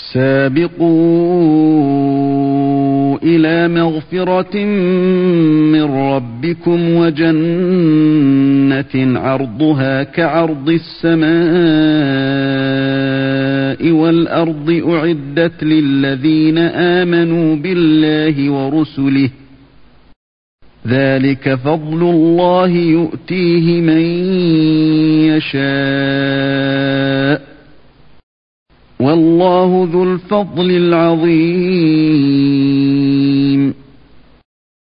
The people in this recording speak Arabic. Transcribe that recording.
سابقوا إلى مغفرة من ربكم وجنة عرضها كعرض السماء والأرض أعدت للذين آمنوا بالله ورسله ذلك فضل الله يؤتيه من يشاء والله ذو الفضل العظيم.